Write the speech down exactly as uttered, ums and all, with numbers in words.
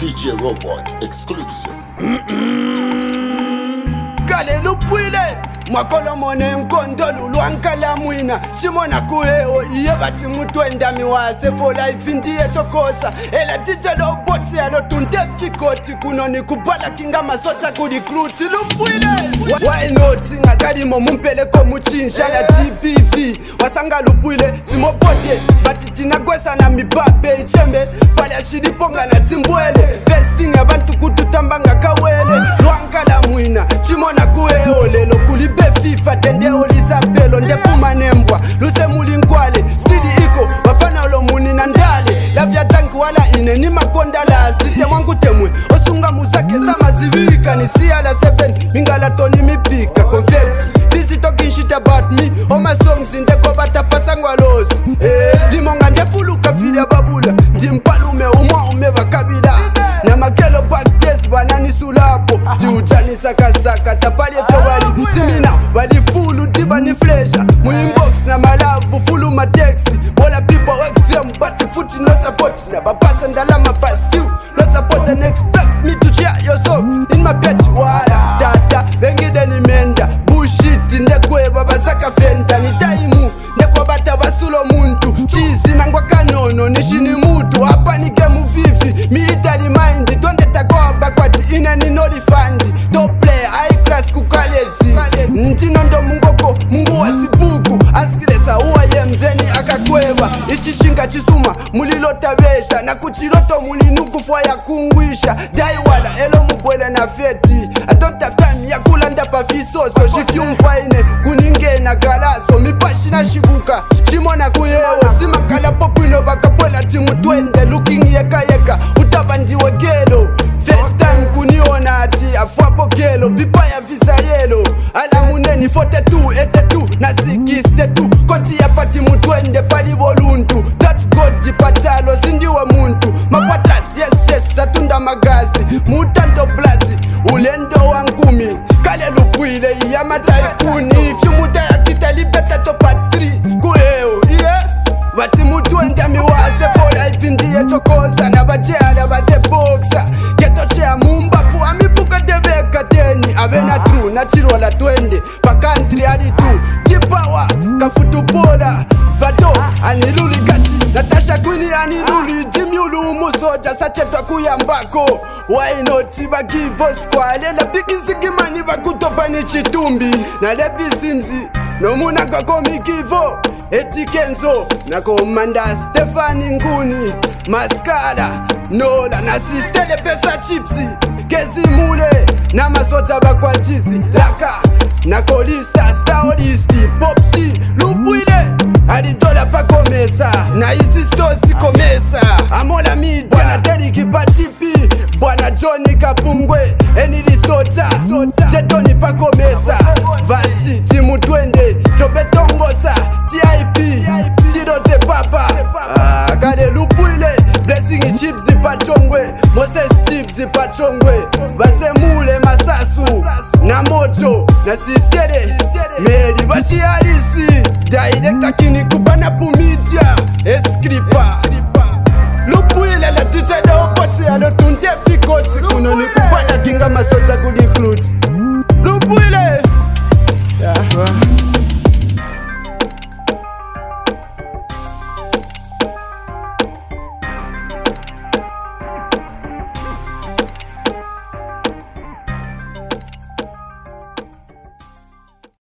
D J Robot exclusive. Kale lupwile Mwakolo mone mkondolu luankala mwina Shimona kuheo iye bati mutwenda miwase For life indiye chokosa Ela D J Robot ya lo tunte fikoti Kuno ni kubala kinga masota kudikruti lupwile Why not singa gari mo mumpele ko muchinsha la G P V Wasanga lupwile simo bode Batitina kwesa na mibabe ichembe Pali ashidi ponga na timbwele Vesting ya bantu kututambanga kawele Luankala mwina Shimona kuheo lelo kulibe FIFA dende olizabelo ndepuma nembwa Luse muli nkwale Stidi iko wafana ulo muni na ndale Lavya tanki wala ine ni makondala Site mwangu temwe Osunga musake sama zivika Ni siya la seven Mingala toni mipika Confetti Busy talking shit about me All my songs in the cover tapasangwa los Eh Limonga ndefuluka fili ya babula Ndimpalume umwa umeva kabila Nyamakelo back days banani sulapo Tiujani saka saka tapali fewali Simina wali fulu tiba ni flesha Mu inbox na malavu fulu matexi Wala people work them but the foot no support Never pass and alama pass you No support and expect me to share your song In my bitch wala Dada bengi deni menda Bullshit ndekwe baba saka fenda Ni taimu ndekwa bata basulo muntu Cheese nangwa kanono nishini mutu Hapa ni game vivi Military mind Twende takoa bakwati ina ni noli fandi Don't play high class ku college Ntino ndo mungoko mungu wa sibuku Askilesa uwa ye mdeni akakweba Ichishinga chisuma mulilota besha Na kuchiloto mulinuku fwa ya kungwisha Dai wala elo mubwele na feti I don't have time ya kulanda pa visoso Shifyu mfaine kuninge na galaso Mipashi na shibuka Shimona kuyewo Simakala popino bakapwela timu twende Looking yeka yeka utabandiwe gelo First time kuniona ati afwapo gelo Vipaya visa yelo Alamuneni forty-two, eighty-two Na sixty-two Koti ya pati mutwende pali voluntu That's God dipachalo sindiwe muntu Mapatas yes yes satunda magazi Mutanto blazi ulendo wangumi Kale lupwile iya mataikuni If you muta ya kita libeta to part three Kuheo yeah Wati mutwende miwase For life indiye chokosa Na bajea na bate boxa Geto chea mumbafu Amibuka debeka teni Avena true na chirola twende Pa country adi tu Tipawa kafutubola Vado aniluli kati Natasha Queen aniluli Jimiulu umusoja Sachetwa kuyambako Why not iba give us kwa Lela bigi sigimani bakutopa ni chitumbi Na levi simzi No muna kwa komikivo Eti Kenzo na komanda Stefani Nguni Maskala Nola na sistele pesa chipsi Kezi mule na masoja bakwa jizi Laka na kolista staolisti Popchi lupwile Alidola pa komesa Na isi stosi komesa Amola media Bwana Deriki Pachipi Bwana Johnny Kapungwe Enili soja Jetoni pa komesa Vasti timu twende Jobetongosa T I P Tirote papa ah, Kale lupwile Blessing chips pachongwe Moses chips pachongwe Basemule masasu Na mocho Na sistere Meri bashi halisi Director kini kubana pu media Escripa Lupwile la D J Robot ya